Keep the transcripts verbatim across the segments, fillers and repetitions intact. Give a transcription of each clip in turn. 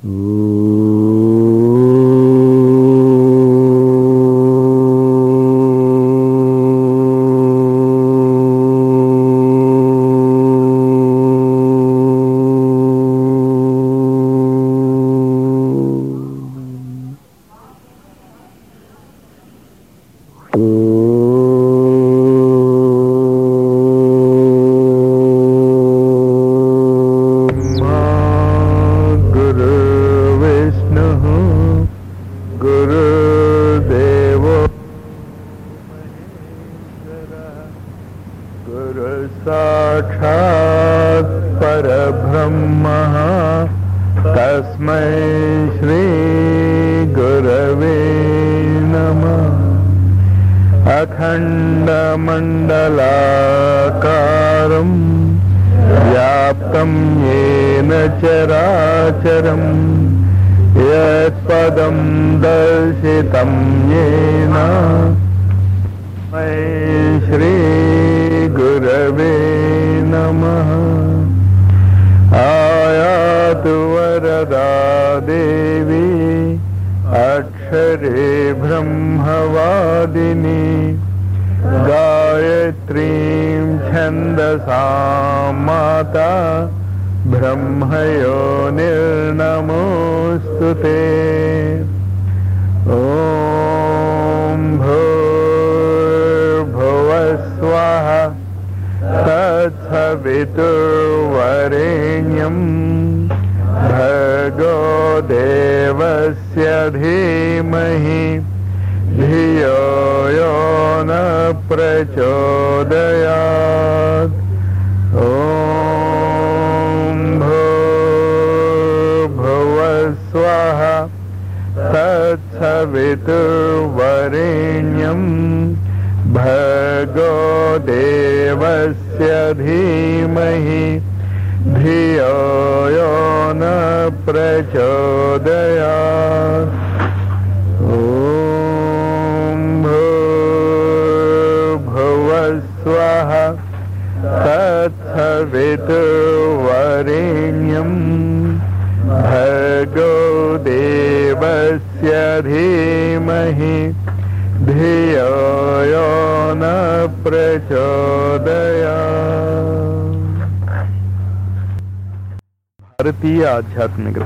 భారతీయ ఆధ్యాత్మికత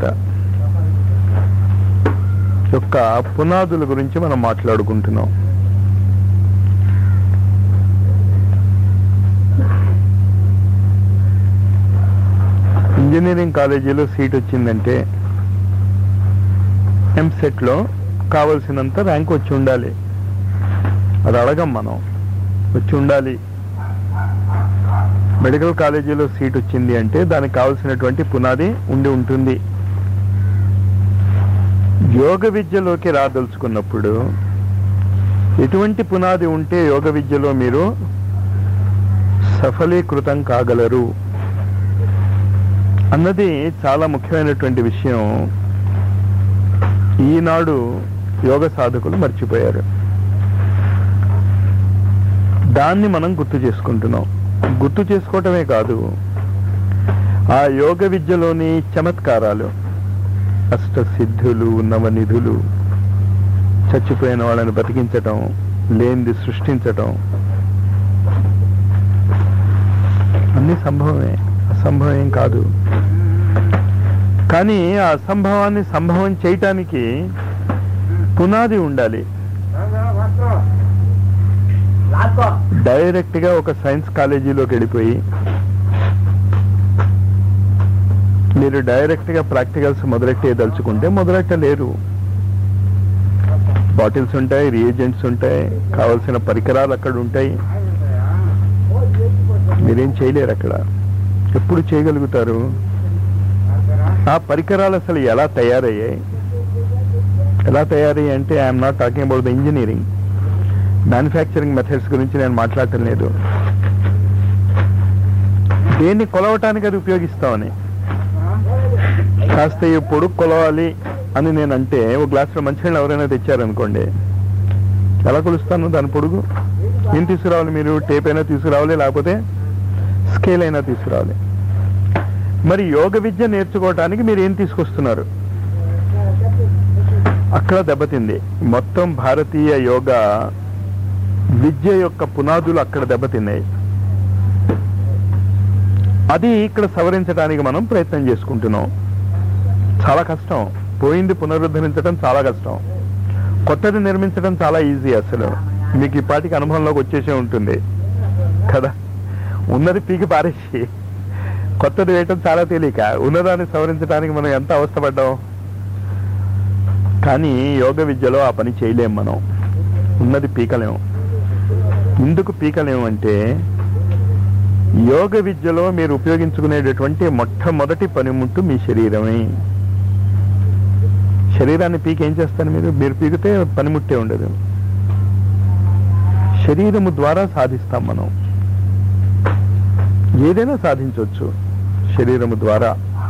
యొక్క పునాదుల గురించి మనం మాట్లాడుకుంటున్నాం. ఇంజనీరింగ్ కాలేజీలో సీట్ వచ్చిందంటే ఎంసెట్ లో కావలసినంత ర్యాంక్ వచ్చి ఉండాలి. అది అడగం మనం, వచ్చి ఉండాలి. మెడికల్ కాలేజీలో సీట్ వచ్చింది అంటే దానికి కావలసినటువంటి పునాది ఉండి ఉంటుంది. యోగ విద్యలోకి రాదలుచుకున్నప్పుడు ఎటువంటి పునాది ఉంటే యోగ విద్యలో మీరు సఫలీకృతం కాగలరు అన్నది చాలా ముఖ్యమైనటువంటి విషయం. ఈనాడు యోగ సాధకులు మర్చిపోయారు. దాన్ని మనం గుర్తు చేసుకుంటున్నాం. గుర్తు చేసుకోవటమే కాదు, ఆ యోగ విద్యలోని చమత్కారాలు, అష్టసిద్ధులు, నవనిధులు, చచ్చిపోయిన వాళ్ళని బతికించటం, లేనిది సృష్టించటం అన్ని సంభవమే, అసంభవం కాదు. కానీ ఆ అసంభవాన్ని సంభవం చేయటానికి పునాది ఉండాలి. డైరెక్ట్ గా ఒక సైన్స్ కాలేజీలోకి వెళ్ళిపోయి మీరు డైరెక్ట్ గా ప్రాక్టికల్స్ మొదలెట్టేదలుచుకుంటే మొదలెట్టలేరు. బాటిల్స్ ఉంటాయి, రియేజెంట్స్ ఉంటాయి, కావలసిన పరికరాలు అక్కడ ఉంటాయి. మీరేం చేయలేరు అక్కడ. ఎప్పుడు చేయగలుగుతారు? ఆ పరికరాలు అసలు ఎలా తయారయ్యాయి? ఎలా తయారయ్యాయి అంటే I'm not talking about the engineering, manufacturing methods గురించి నేను మాట్లాడటం లేదు. దేన్ని కొలవటానికి అది ఉపయోగిస్తామని. కాస్త ఈ పొడుగు కొలవాలి అని నేనంటే ఒక గ్లాసులో మంచినీళ్ళు ఎవరైనా తెచ్చారనుకోండి, ఎలా కొలుస్తాను దాని పొడుగు? ఏం తీసుకురావాలి? మీరు టేప్ అయినా తీసుకురావాలి, లేకపోతే స్కేల్ అయినా తీసుకురావాలి. మరి యోగ విద్య నేర్చుకోవటానికి మీరు ఏం తీసుకొస్తున్నారు? అక్కడ దెబ్బతింది. మొత్తం భారతీయ యోగా విద్య యొక్క పునాదులు అక్కడ దెబ్బతిన్నాయి. అది ఇక్కడ సవరించడానికి మనం ప్రయత్నం చేసుకుంటున్నాం. చాలా కష్టం. పోయింది పునరుద్ధరించడం చాలా కష్టం. కొత్తది నిర్మించడం చాలా ఈజీ. అసలు మీకు ఇప్పటికి అనుభవంలోకి వచ్చేసే ఉంటుంది కదా. ఉన్నది పీకి పారేసి కొత్తది వేయటం చాలా తేలిక. ఉన్నదాన్ని సవరించడానికి మనం ఎంత అవస్థపడ్డాం. కానీ యోగ విద్యలో ఆ పని చేయలేం. మనం ఉన్నది పీకలేము. ఎందుకు పీకలేము అంటే యోగ విద్యలో మీరు ఉపయోగించుకునేటటువంటి మొట్టమొదటి పనిముట్టు మీ శరీరమే. శరీరాన్ని పీకి ఏం చేస్తారు మీరు? మీరు పీకితే పనిముట్టే ఉండదు. శరీరము ద్వారా సాధిస్తాం మనం. ఏదైనా సాధించవచ్చు శరీరము ద్వారా.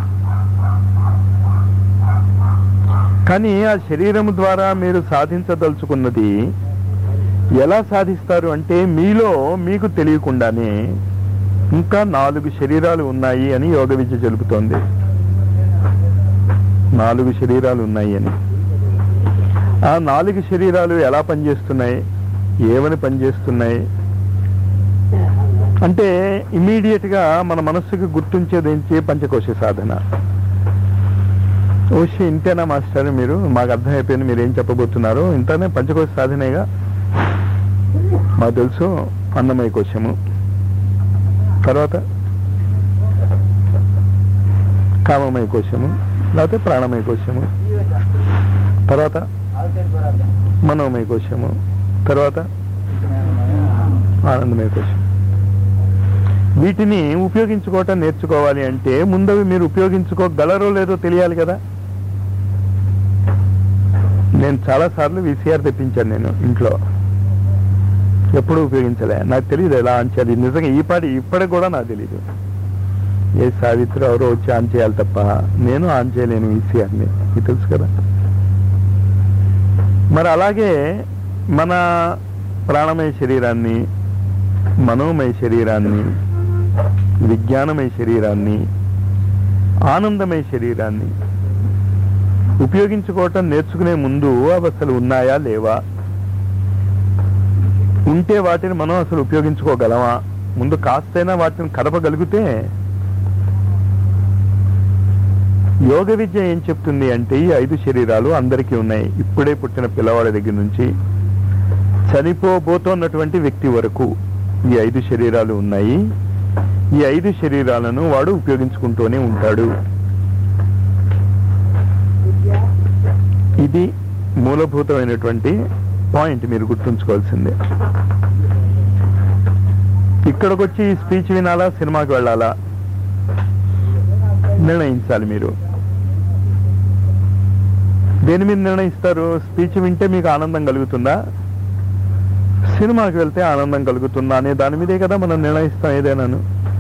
కానీ ఆ శరీరము ద్వారా మీరు సాధించదలుచుకున్నది ఎలా సాధిస్తారు అంటే మీలో మీకు తెలియకుండానే ఇంకా నాలుగు శరీరాలు ఉన్నాయి అని యోగ విద్య చెబుతోంది. నాలుగు శరీరాలు ఉన్నాయి అని. ఆ నాలుగు శరీరాలు ఎలా పనిచేస్తున్నాయి, ఏమని పనిచేస్తున్నాయి అంటే ఇమీడియట్ గా మన మనస్సుకు గుర్తుంచేది ఏంటి? పంచకోశ సాధన. ఓషి ఇంతేనా మాస్టర్? మీరు మాకు అర్థమైపోయింది మీరు ఏం చెప్పబోతున్నారు. ఇంతనే పంచకోశ సాధనేగా మాకు తెలుసు. అన్నమయ కోశము, తర్వాత కామమయ కోశము, లేకపోతే ప్రాణమయ కోశము, తర్వాత మనోమయ కోశము, తర్వాత ఆనందమయ కోశం. వీటిని ఉపయోగించుకోవటం నేర్చుకోవాలి అంటే ముందవి మీరు ఉపయోగించుకోగలరో లేదో తెలియాలి కదా. నేను చాలా సార్లు విసిఆర్ తెప్పించాను నేను ఇంట్లో. ఎప్పుడు ఉపయోగించలే. నాకు తెలియదు ఎలా ఆన్ చేయాలి. నిజంగా ఈ పాటి ఇప్పటికి కూడా నాకు తెలియదు. ఏ సావిత్రి ఎవరో వచ్చి ఆన్ చేయాలి తప్ప నేను ఆన్ చేయలేను విసిఆర్ని. మీకు తెలుసు కదా. మరి అలాగే మన ప్రాణమయ శరీరాన్ని, మనోమయ శరీరాన్ని, విజ్ఞానమయ శరీరాన్ని, ఆనందమయ శరీరాన్ని ఉపయోగించుకోవటం నేర్చుకునే ముందు అవి అసలు ఉన్నాయా లేవా, ఉంటే వాటిని మనం అసలు ఉపయోగించుకోగలమా, ముందు కాస్తైనా వాటిని కదపగలిగితే. యోగ విద్య ఏం చెప్తుంది అంటే ఈ ఐదు శరీరాలు అందరికీ ఉన్నాయి. ఇప్పుడే పుట్టిన పిల్లవాడి దగ్గర నుంచి చనిపోబోతున్నటువంటి వ్యక్తి వరకు ఈ ఐదు శరీరాలు ఉన్నాయి. ఈ ఐదు శరీరాలను వాడు ఉపయోగించుకుంటూనే ఉంటాడు. ఇది మూలభూతమైనటువంటి పాయింట్ మీరు గుర్తుంచుకోవాల్సిందే. ఇక్కడికి వచ్చి ఈ స్పీచ్ వినాలా, సినిమాకి వెళ్ళాలా నిర్ణయించాలి మీరు. దేని మీద నిర్ణయిస్తారు? స్పీచ్ వింటే మీకు ఆనందం కలుగుతుందా, సినిమాకి వెళ్తే ఆనందం కలుగుతుందా అనే దాని మీదే కదా మనం నిర్ణయిస్తాం ఏదైనాను.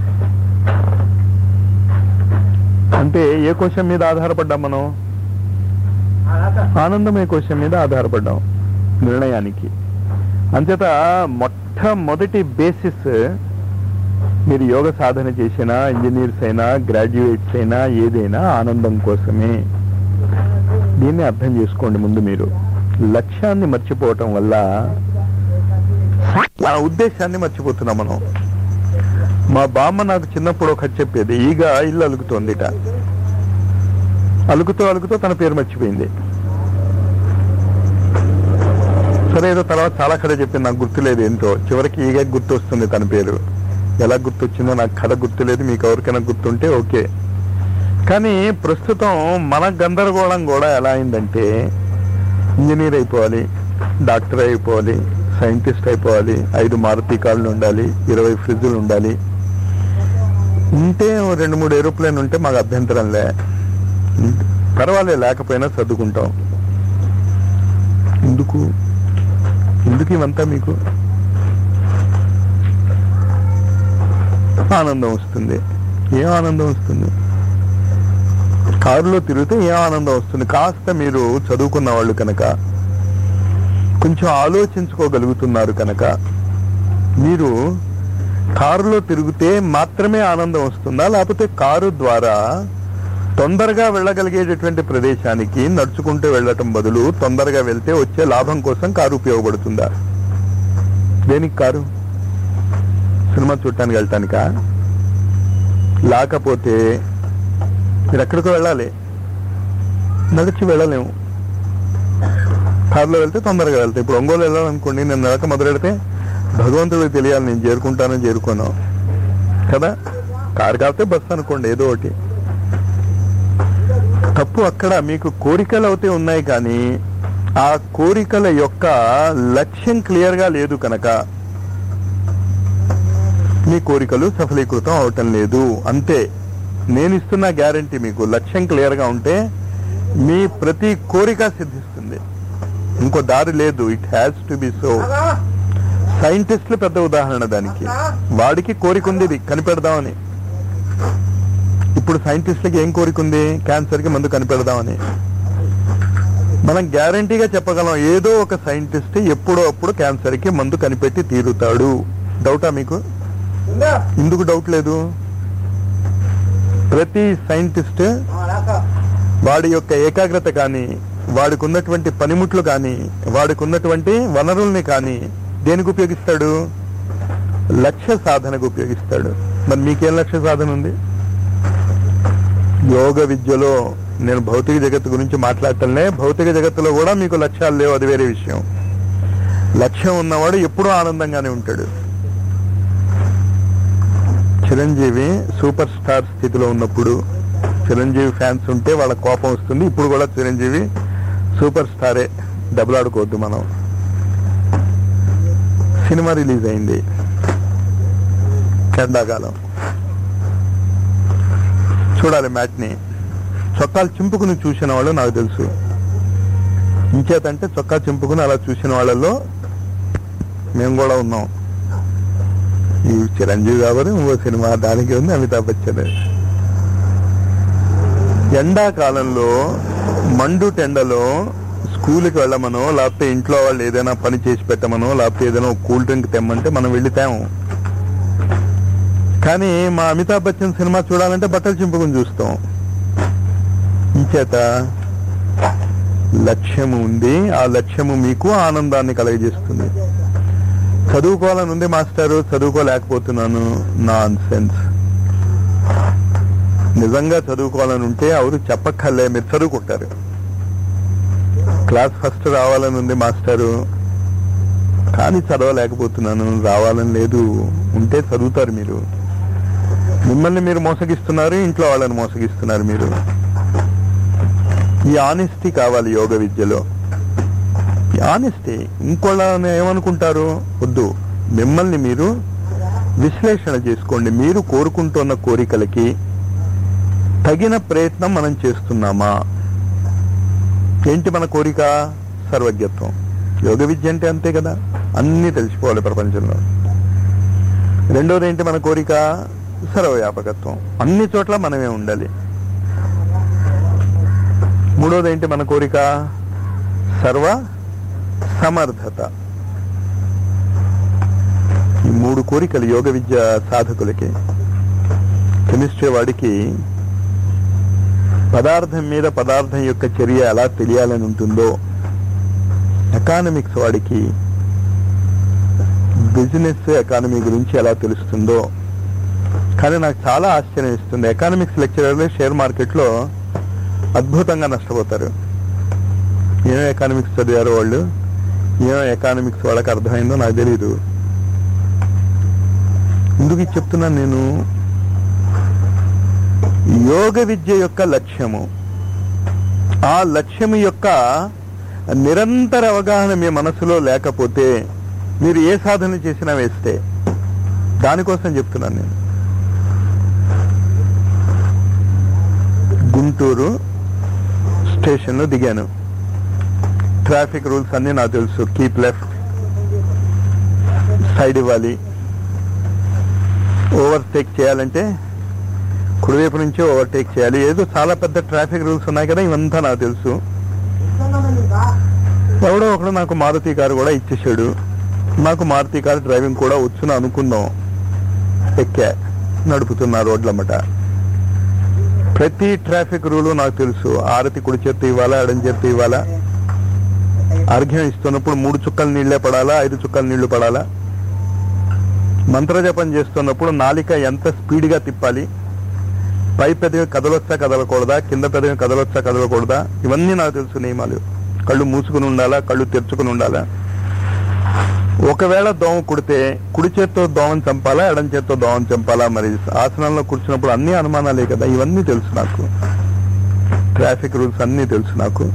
అంటే ఏ క్వశ్చన్ మీద ఆధారపడ్డాం మనం? ఆనందమయ క్వశ్చన్ మీద ఆధారపడ్డాం నిర్ణయానికి. అంచేత మొట్టమొదటి బేసిస్ మీరు యోగ సాధన చేసినా, ఇంజనీర్స్ అయినా, గ్రాడ్యుయేట్స్ అయినా ఏదైనా ఆనందం కోసమే. దీన్ని అర్థం చేసుకోండి ముందు. మీరు లక్ష్యాన్ని మర్చిపోవటం వల్ల ఆ ఉద్దేశాన్ని మర్చిపోతున్నాం మనం. మా బామ్మ నాకు చిన్నప్పుడు ఒకటి చెప్పేది, ఈగ ఇల్లు అలుగుతోందిట. అలుగుతూ అలుగుతూ తన పేరు మర్చిపోయింది. సరే ఏదో తర్వాత చాలా కథ చెప్పింది, నాకు గుర్తులేదు ఏంటో. చివరికి ఈగ గుర్తు వస్తుంది తన పేరు. ఎలా గుర్తొచ్చిందో నాకు కథ గుర్తులేదు. మీకు ఎవరికైనా గుర్తుంటే ఓకే. కానీ ప్రస్తుతం మన గందరగోళం కూడా ఎలా అయిందంటే ఇంజనీర్ అయిపోవాలి, డాక్టర్ అయిపోవాలి, సైంటిస్ట్ అయిపోవాలి, ఐదు మారుతి కార్లు ఉండాలి, ఇరవై ఫ్రిడ్జులు ఉండాలి, ఉంటే రెండు మూడు ఏరోప్లేన్ ఉంటే మాకు అభ్యంతరం లే, పర్వాలే లేకపోయినా చదువుకుంటాం. ఎందుకు ఎందుకు ఇవంతా? మీకు ఆనందం వస్తుంది. ఏం ఆనందం వస్తుంది? కారులో తిరిగితే ఏం ఆనందం వస్తుంది? కాస్త మీరు చదువుకున్న వాళ్ళు కనుక, కొంచెం ఆలోచించుకోగలుగుతున్నారు కనుక, మీరు కారులో తిరిగితే మాత్రమే ఆనందం వస్తుందా, లేకపోతే కారు ద్వారా తొందరగా వెళ్ళగలిగేటటువంటి ప్రదేశానికి నడుచుకుంటూ వెళ్ళటం బదులు తొందరగా వెళ్తే వచ్చే లాభం కోసం కారు ఉపయోగపడుతుందా? దేనికి కారు? సినిమా చూడటానికి వెళ్ళటానికా? లేకపోతే మీరు ఎక్కడికో వెళ్ళాలి, నడిచి వెళ్ళలేము. కారులో వెళ్తే తొందరగా వెళ్తాయి. ఇప్పుడు ఒంగోలు వెళ్ళాలనుకోండి, నేను నడక మొదలెడితే భగవంతుడికి తెలియాలి నేను చేరుకుంటానని చేరుకున్నాను కదా. కారు కాకపోతే బస్సు అనుకోండి, ఏదో ఒకటి. తప్పు అక్కడ మీకు కోరికలు అయితే ఉన్నాయి, కానీ ఆ కోరికల యొక్క లక్ష్యం క్లియర్ గా లేదు కనుక మీ కోరికలు సఫలీకృతం అవటం లేదు. అంతే. నేను ఇస్తున్న గ్యారంటీ, మీకు లక్ష్యం క్లియర్ గా ఉంటే మీ ప్రతి కోరిక సిద్ధిస్తుంది. ఇంకో దారి లేదు. It has to be so. సైంటిస్టులు పెద్ద ఉదాహరణ దానికి. వాడికి కోరిక ఉంది ఇది కనిపెడదామని. ఇప్పుడు సైంటిస్టులకి ఏం కోరిక ఉంది? క్యాన్సర్ కి మందు కనిపెడదామని. మనం గ్యారంటీగా చెప్పగలం, ఏదో ఒక సైంటిస్ట్ ఎప్పుడో అప్పుడు క్యాన్సర్ కి మందు కనిపెట్టి తీరుతాడు. డౌటా మీకు? ఎందుకు డౌట్ లేదు? ప్రతి సైంటిస్ట్ వాడి యొక్క ఏకాగ్రత కానీ, వాడికి ఉన్నటువంటి పనిముట్లు కానీ, వాడికి ఉన్నటువంటి వనరుల్ని కానీ దేనికి ఉపయోగిస్తాడు? లక్ష్య సాధనకు ఉపయోగిస్తాడు. మరి మీకేం లక్ష్య సాధన ఉంది? యోగ విద్యలో నేను భౌతిక జగత్తు గురించి మాట్లాడటంలే. భౌతిక జగత్తులో కూడా మీకు లక్ష్యాలు లేవు, అది వేరే విషయం. లక్ష్యం ఉన్నవాడు ఎప్పుడూ ఆనందంగానే ఉంటాడు. చిరంజీవి సూపర్ స్టార్ స్థితిలో ఉన్నప్పుడు, చిరంజీవి ఫ్యాన్స్ ఉంటే వాళ్ళ కోపం వస్తుంది. ఇప్పుడు కూడా చిరంజీవి సూపర్ స్టారే, దెబ్బలాడుకోవద్దు మనం. సినిమా రిలీజ్ అయింది ఎండాకాలం, చూడాలి మ్యాచ్ని. చొక్కాలు చింపుకుని చూసిన వాళ్ళు నాకు తెలుసు. ఇంచేతంటే చొక్కా చింపుకుని అలా చూసిన వాళ్ళలో మేము కూడా ఉన్నాం. ఈ చిరంజీవి కాబట్టి ఇంకో సినిమా దానికి ఉంది అమితాబ్ బచ్చన్. ఎండాకాలంలో మండు టెండలో స్కూల్కి వెళ్ళమనో, లేకపోతే ఇంట్లో వాళ్ళు ఏదైనా పని చేసి పెట్టమనో, లేకపోతే ఏదైనా కూల్ డ్రింక్ తెమ్మంటే మనం వెళ్తాము. కానీ మా అమితాబ్ బచ్చన్ సినిమా చూడాలంటే బట్టలు చింపుకుని చూస్తాం. ఇంచేత లక్ష్యము ఉంది. ఆ లక్ష్యము మీకు ఆనందాన్ని కలగజేస్తుంది. చదువుకోవాలని ఉంది మాస్టారు, చదువుకోలేకపోతున్నాను. Non sense. నిజంగా చదువుకోవాలని ఉంటే ఎవరు చెప్పక్కర్లే, మీరు చదువుకుంటారు. క్లాస్ ఫస్ట్ రావాలని ఉంది మాస్టారు, కానీ చదవలేకపోతున్నాను. రావాలని లేదు, ఉంటే చదువుతారు మీరు. మిమ్మల్ని మీరు మోసగిస్తున్నారు, ఇంట్లో వాళ్ళని మోసగిస్తున్నారు మీరు. ఈ ఆనెస్టీ కావాలి యోగ విద్యలో. ఈ ఆనెస్టీ. ఇంకోళ్ళని ఏమనుకుంటారు? వద్దు. మిమ్మల్ని మీరు విశ్లేషణ చేసుకోండి. మీరు కోరుకుంటున్న కోరికలకి తగిన ప్రయత్నం మనం చేస్తున్నామా? ఏంటి మన కోరిక? సర్వజ్ఞత్వం. యోగ విద్య అంటే అంతే కదా, అన్నీ తెలిసిపోవాలి ప్రపంచంలో. రెండోది ఏంటి మన కోరిక? సర్వవ్యాపకత్వం. అన్ని చోట్ల మనమే ఉండాలి. మూడోది ఏంటి మన కోరిక? సర్వ సమర్థత. ఈ మూడు కోరికలు యోగ విద్య సాధకులకి. కెమిస్ట్రీ వాడికి పదార్థం మీద పదార్థం యొక్క చర్య ఎలా తెలియాలని ఉంటుందో, ఎకానమిక్స్ వాడికి బిజినెస్ ఎకానమీ గురించి ఎలా తెలుస్తుందో. కానీ నాకు చాలా ఆశ్చర్యం ఇస్తుంది, ఎకానమిక్స్ లెక్చరర్లు షేర్ మార్కెట్లో అద్భుతంగా నష్టపోతారు. ఏమో ఎకానమిక్స్ చదివారో వాళ్ళు, ఏమో ఎకానమిక్స్ వాళ్ళకి అర్థమైందో నాకు తెలీదు. ఎందుకు ఇది చెప్తున్నాను నేను? యోగ విద్య యొక్క లక్ష్యము, ఆ లక్ష్యము యొక్క నిరంతర అవగాహన మీ మనసులో లేకపోతే మీరు ఏ సాధన చేసినా వేస్తే. దానికోసం చెప్తున్నాను నేను. గుంటూరు స్టేషన్లో దిగాను. ట్రాఫిక్ రూల్స్ అన్ని నాకు తెలుసు. కీప్ లెఫ్ట్, సైడ్ ఇవ్వాలి, ఓవర్టేక్ చేయాలంటే కుడివైపు నుంచే ఓవర్టేక్ చేయాలి. ఏదో చాలా పెద్ద ట్రాఫిక్ రూల్స్ ఉన్నాయి కదా, ఇవంతా నాకు తెలుసు. ఎవడో ఒకడు నాకు మారుతి కారు కూడా ఇచ్చేసాడు. నాకు మారుతి కారు డ్రైవింగ్ కూడా వచ్చును అనుకుందాం. ఎక్కా, నడుపుతున్నా రోడ్లమ్మట. ప్రతి ట్రాఫిక్ రూలు నాకు తెలుసు. ఆరతి కుడి చేత్తో ఇవ్వాలా, ఎడం చేత్తో ఇవ్వాలా, అర్ఘ్యం ఇస్తున్నప్పుడు మూడు చుక్కల నీళ్లే పడాలా, ఐదు చుక్కల నీళ్లు పడాలా, మంత్రజపం చేస్తున్నప్పుడు నాలిక ఎంత స్పీడ్గా తిప్పాలి, పై పెదవి కదలొచ్చా కదలకూడదా, కింద పెదవి కదలొచ్చా కదలకూడదా, ఇవన్నీ నాకు తెలుసు నియమాలు. కళ్ళు మూసుకుని ఉండాలా, కళ్ళు తెరుచుకుని ఉండాలా. ఒకవేళ దోమ కుడితే కుడి చేత్తో దోమని చంపాలా, ఎడం చేత్తో దోమని చంపాలా, మరి ఆసనంలో కూర్చున్నప్పుడు అన్ని అనుమానాలే కదా. ఇవన్నీ తెలుసు నాకు, ట్రాఫిక్ రూల్స్ అన్నీ తెలుసు నాకు.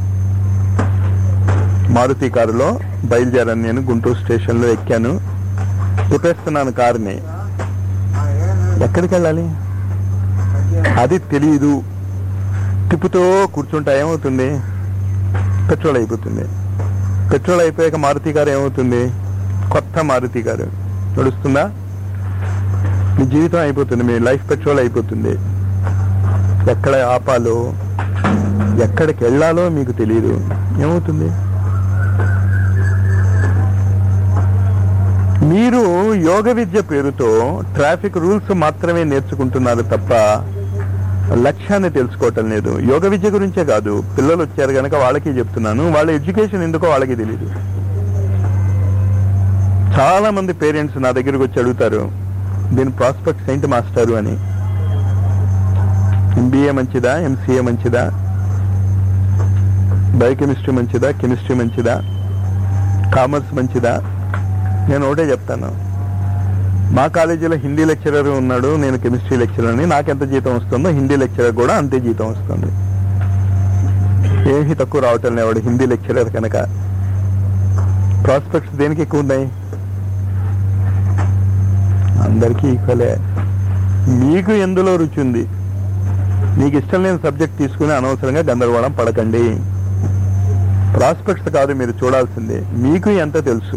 మారుతి కారులో బయలుదేరాను నేను, గుంటూరు స్టేషన్లో ఎక్కాను, తిప్పేస్తున్నాను కారుని. ఎక్కడికి వెళ్ళాలి అది తెలియదు. తిప్పుతో కూర్చుంటా ఏమవుతుంది, పెట్రోల్ అయిపోతుంది. పెట్రోల్ అయిపోయాక మారుతి కారు ఏమవుతుంది, కొత్త మారుతి కారు నడుస్తుందా, మీ జీవితం అయిపోతుంది, మీ లైఫ్ పెట్రోల్ అయిపోతుంది. ఎక్కడ ఆపాలో, ఎక్కడికి వెళ్ళాలో మీకు తెలియదు, ఏమవుతుంది. మీరు యోగ విద్య పేరుతో ట్రాఫిక్ రూల్స్ మాత్రమే నేర్చుకుంటున్నారు తప్ప లక్ష్యాన్ని తెలుసుకోవటం లేదు. యోగ విద్య గురించే కాదు, పిల్లలు వచ్చారు కనుక వాళ్ళకి చెప్తున్నాను, వాళ్ళ ఎడ్యుకేషన్ ఎందుకో వాళ్ళకి తెలియదు. చాలా మంది పేరెంట్స్ నా దగ్గరకు వచ్చి అడుగుతారు, దీని ప్రాస్పెక్ట్స్ ఏంటి మాస్టారు అని. ఎంబీఏ మంచిదా, ఎంసీఏ మంచిదా, బయోకెమిస్ట్రీ మంచిదా, కెమిస్ట్రీ మంచిదా, కామర్స్ మంచిదా? నేను ఒకటే చెప్తాను, మా కాలేజీలో హిందీ లెక్చరర్ ఉన్నాడు, నేను కెమిస్ట్రీ లెక్చరర్ అని. నాకెంత జీతం వస్తుందో హిందీ లెక్చరర్ కూడా అంతే జీతం వస్తుంది. ఏమీ తక్కువ రావటం లేవాడు హిందీ లెక్చరర్ కనుక. ప్రాస్పెక్ట్స్ దేనికి ఎక్కువ ఉన్నాయి, అందరికీ ఈక్వలే. మీకు ఎందులో రుచి ఉంది, మీకు ఇష్టం లేని సబ్జెక్ట్ తీసుకుని అనవసరంగా గందరగోళం పడకండి. ప్రాస్పెక్ట్స్ కాదు మీరు చూడాల్సిందే, మీకు ఎంత తెలుసు.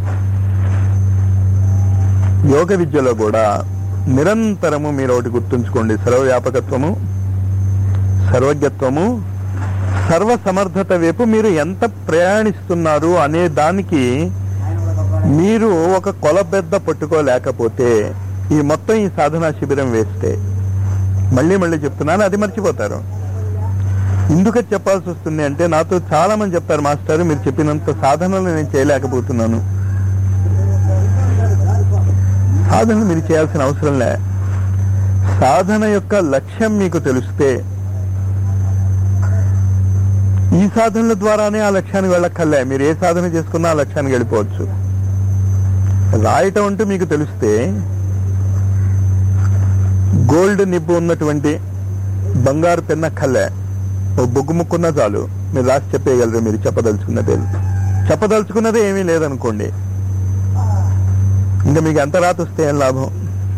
యోగ విద్యలో కూడా నిరంతరము మీరు ఒకటి గుర్తుంచుకోండి, సర్వవ్యాపకత్వము, సర్వజ్ఞత్వము, సర్వసమర్థత వైపు మీరు ఎంత ప్రయాణిస్తున్నారు అనే దానికి మీరు ఒక కొలబెద్ద పట్టుకోలేకపోతే ఈ మొత్తం ఈ సాధనా శిబిరం వేస్తే, మళ్ళీ మళ్ళీ చెప్తున్నాను, అది మర్చిపోతారు. ఎందుకని చెప్పాల్సి వస్తుంది అంటే, నాతో చాలా మంది చెప్తారు, మాస్టర్ మీరు చెప్పినంత సాధనలు నేను చేయలేకపోతున్నాను. సాధన మీరు చేయాల్సిన అవసరం లే. సాధన యొక్క లక్ష్యం మీకు తెలిస్తే ఈ సాధనల ద్వారానే ఆ లక్ష్యానికి వెళ్ళక్కర్లే. మీరు ఏ సాధన చేసుకున్నా ఆ లక్ష్యానికి వెళ్ళిపోవచ్చు. రాయటం అంటూ మీకు తెలిస్తే, గోల్డ్ నిబ్బు ఉన్నటువంటి బంగారు పెన్నక్కర్లే, ఓ బొగ్గు ముక్కున్నా చాలు మీరు రాసి చెప్పేయగలరు. మీరు చెప్పదలుచుకున్నదే చెప్పదలుచుకున్నదే ఏమీ లేదనుకోండి, ఇంకా మీకు ఎంత రాత వస్తే ఏం లాభం.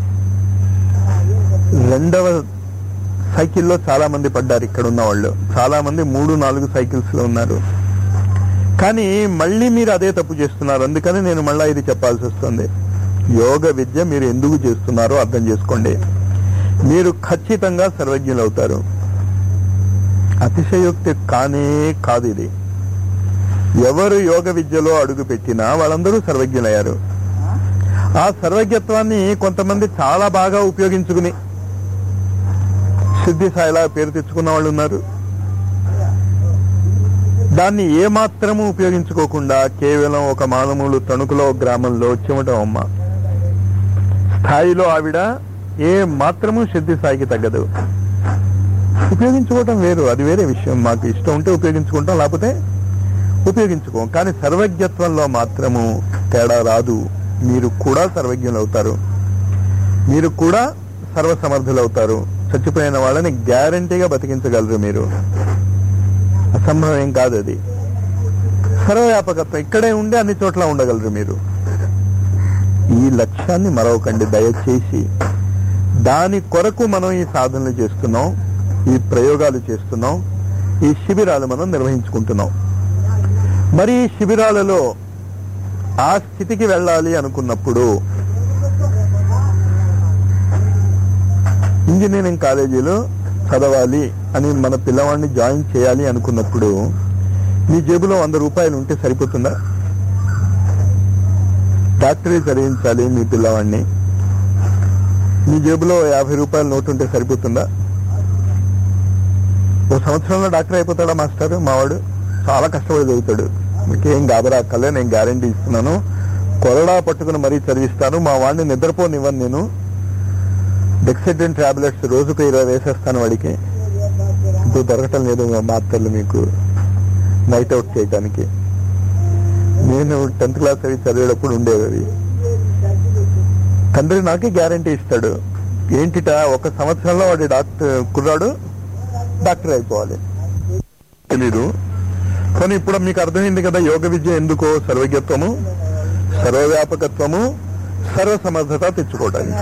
రెండవ సైకిల్లో చాలా మంది పడ్డారు ఇక్కడ ఉన్న వాళ్ళు, చాలా మంది మూడు నాలుగు సైకిల్స్ లో ఉన్నారు. కానీ మళ్ళీ మీరు అదే తప్పు చేస్తున్నారు. అందుకని నేను మళ్ళా ఇది చెప్పాల్సి వస్తుంది. యోగ విద్య మీరు ఎందుకు చేస్తున్నారో అర్థం చేసుకోండి. మీరు ఖచ్చితంగా సర్వజ్ఞులు అవుతారు. అతిశయోక్తి కానే కాదు ఇది. ఎవరు యోగ విద్యలో అడుగు పెట్టినా వాళ్ళందరూ సర్వజ్ఞులయ్యారు. ఆ సర్వజ్ఞత్వాన్ని కొంతమంది చాలా బాగా ఉపయోగించుకుని సిద్ధి సాయిలా పేరు తెచ్చుకున్న వాళ్ళు ఉన్నారు. దాన్ని ఏమాత్రము ఉపయోగించుకోకుండా కేవలం ఒక మానవులు తణుకులో గ్రామంలో చెమటం అమ్మ స్థాయిలో ఆవిడ ఏ మాత్రము సిద్ధి సాయికి తగ్గదు. ఉపయోగించుకోవటం వేరు, అది వేరే విషయం. మాకు ఇష్టం ఉంటే ఉపయోగించుకుంటాం, లేకపోతే ఉపయోగించుకోం. కానీ సర్వజ్ఞత్వంలో మాత్రము తేడా రాదు. మీరు కూడా సర్వజ్ఞులు అవుతారు, మీరు కూడా సర్వసమర్థులు అవుతారు. చచ్చిపోయిన వాళ్ళని గ్యారంటీగా బతికించగలరు మీరు. అసంభవం ఏం కాదు అది. సర్వవ్యాపకత్వం ఇక్కడే ఉండి అన్ని చోట్ల ఉండగలరు మీరు. ఈ లక్ష్యాన్ని మరొకండి దయచేసి. దాని కొరకు మనం ఈ సాధనలు చేస్తున్నాం, ఈ ప్రయోగాలు చేస్తున్నాం, ఈ శిబిరాలు మనం నిర్వహించుకుంటున్నాం. మరి ఈ శిబిరాలలో ఆ స్థితికి వెళ్ళాలి అనుకున్నప్పుడు, ఇంజనీరింగ్ కాలేజీలో చదవాలి అని మన పిల్లవాడిని జాయిన్ చేయాలి అనుకున్నప్పుడు మీ జేబులో వంద రూపాయలు ఉంటే సరిపోతుందా? డాక్టరీ చదివించాలి మీ పిల్లవాడిని, మీ జేబులో యాభై రూపాయల నోటు ఉంటే సరిపోతుందా? ఓ సంవత్సరంలో డాక్టర్ అయిపోతాడా మాస్టర్? మావాడు చాలా కష్టపడి చదువుతాడు. మీకేం గాబరాక్కలే, నేను గ్యారంటీ ఇస్తున్నాను. కొరడా పట్టుకుని మరీ చదివిస్తాను. మా వాడిని నిద్రపోనివ్వను నేను. డెక్సెడ్రిన్ టాబ్లెట్స్ రోజుకు ఇరవై వేసేస్తాను వాడికి. ఇప్పుడు దొరకటం లేదు మాత్రలు మీకు నైట్ అవుట్ చేయడానికి. నేను టెన్త్ క్లాస్ అవి చదివేటప్పుడు ఉండేవి అవి. తండ్రి నాకే గ్యారంటీ ఇస్తాడు. ఏంటిట, ఒక సంవత్సరంలో వాడి డాక్టర్ కుర్రాడు డాక్టర్ అయిపోవాలి. తెలీదు. కానీ ఇప్పుడు మీకు అర్థమైంది కదా యోగ విద్య ఎందుకో. సర్వజ్ఞత్వము, సర్వవ్యాపకత్వము, సర్వసమర్థత తెచ్చుకోవడానికి.